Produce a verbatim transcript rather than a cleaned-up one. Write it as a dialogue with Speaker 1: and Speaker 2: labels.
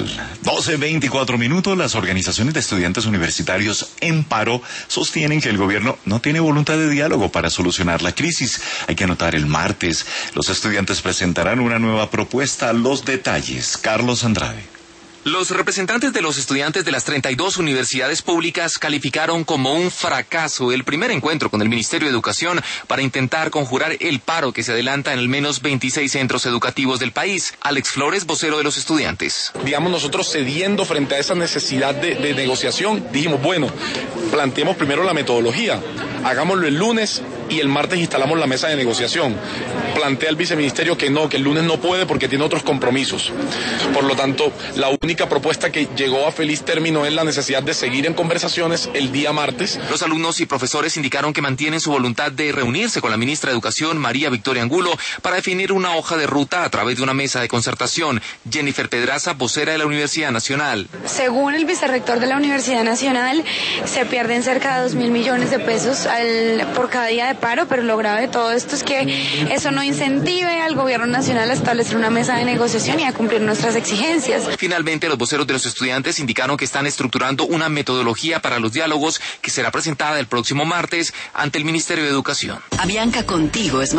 Speaker 1: Nacional. doce veinticuatro minutos, las organizaciones de estudiantes universitarios en paro sostienen que el gobierno no tiene voluntad de diálogo para solucionar la crisis. Hay que anotar, el martes los estudiantes presentarán una nueva propuesta. Los detalles, Carlos Andrade.
Speaker 2: Los representantes de los estudiantes de las treinta y dos universidades públicas calificaron como un fracaso el primer encuentro con el Ministerio de Educación para intentar conjurar el paro que se adelanta en al menos veintiséis centros educativos del país. Alex Flores, vocero de los estudiantes.
Speaker 3: Digamos, nosotros cediendo frente a esa necesidad de, de negociación, dijimos, bueno, planteemos primero la metodología, hagámoslo el lunes y el martes instalamos la mesa de negociación. Plantea el viceministerio que no, que el lunes no puede porque tiene otros compromisos. Por lo tanto, la única propuesta que llegó a feliz término es la necesidad de seguir en conversaciones el día martes.
Speaker 2: Los alumnos y profesores indicaron que mantienen su voluntad de reunirse con la ministra de Educación, María Victoria Angulo, para definir una hoja de ruta a través de una mesa de concertación. Jennifer Pedraza, vocera de la Universidad Nacional.
Speaker 4: Según el vicerrector de la Universidad Nacional, se pierden cerca de dos mil millones de pesos al, por cada día de paro, pero lo grave de todo esto es que eso no incentive al gobierno nacional a establecer una mesa de negociación y a cumplir nuestras exigencias.
Speaker 2: Finalmente, los voceros de los estudiantes indicaron que están estructurando una metodología para los diálogos que será presentada el próximo martes ante el Ministerio de Educación.
Speaker 5: Avianca Contigo es